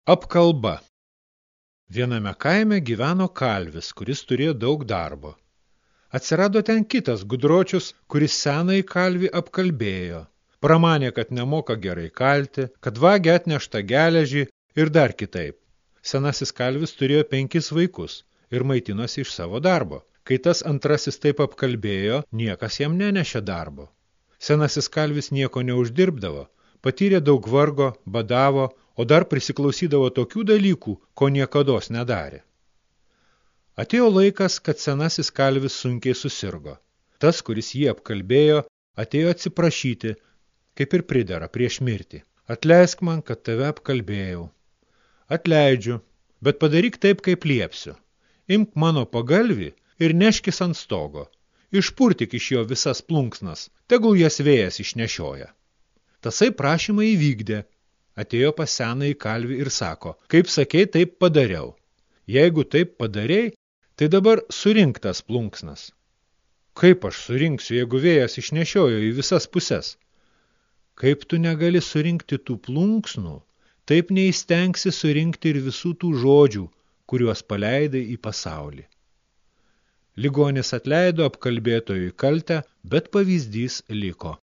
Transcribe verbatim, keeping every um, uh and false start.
Apkalba. Viename kaime gyveno kalvis, kuris turėjo daug darbo. Atsirado ten kitas gudročius, kuris senąjį kalvį apkalbėjo. Pramanė, kad nemoka gerai kalti, kad vagia atneštą geležį ir dar kitaip. Senasis kalvis turėjo penkis vaikus ir maitinosi iš savo darbo. Kai tas antrasis taip apkalbėjo, niekas jam nenešė darbo. Senasis kalvis nieko neuždirbdavo, patyrė daug vargo, badavo, o dar prisiklausydavo tokių dalykų, ko niekados nedarė. Atėjo laikas, kad senasis kalvis sunkiai susirgo. Tas, kuris jį apkalbėjo, atėjo atsiprašyti, kaip ir pridera prieš mirtį. Atleisk man, kad tave apkalbėjau. Atleidžiu, bet padaryk taip, kaip liepsiu. Imk mano pagalvį ir neškis ant stogo. Išpurtik iš jo visas plunksnas, tegul jas vėjas išnešioja. Tasai prašymą įvykdė. Atėjo pas senąjį kalvį ir sako, kaip sakei, taip padariau. Jeigu taip padarei, tai dabar surink tas plunksnas. Kaip aš surinksiu, jeigu vėjas išnešiojo į visas puses? Kaip tu negali surinkti tų plunksnų, taip neįstengsi surinkti ir visų tų žodžių, kuriuos paleidai į pasaulį. Ligonis atleido apkalbėtojui kaltę, bet pavyzdys liko.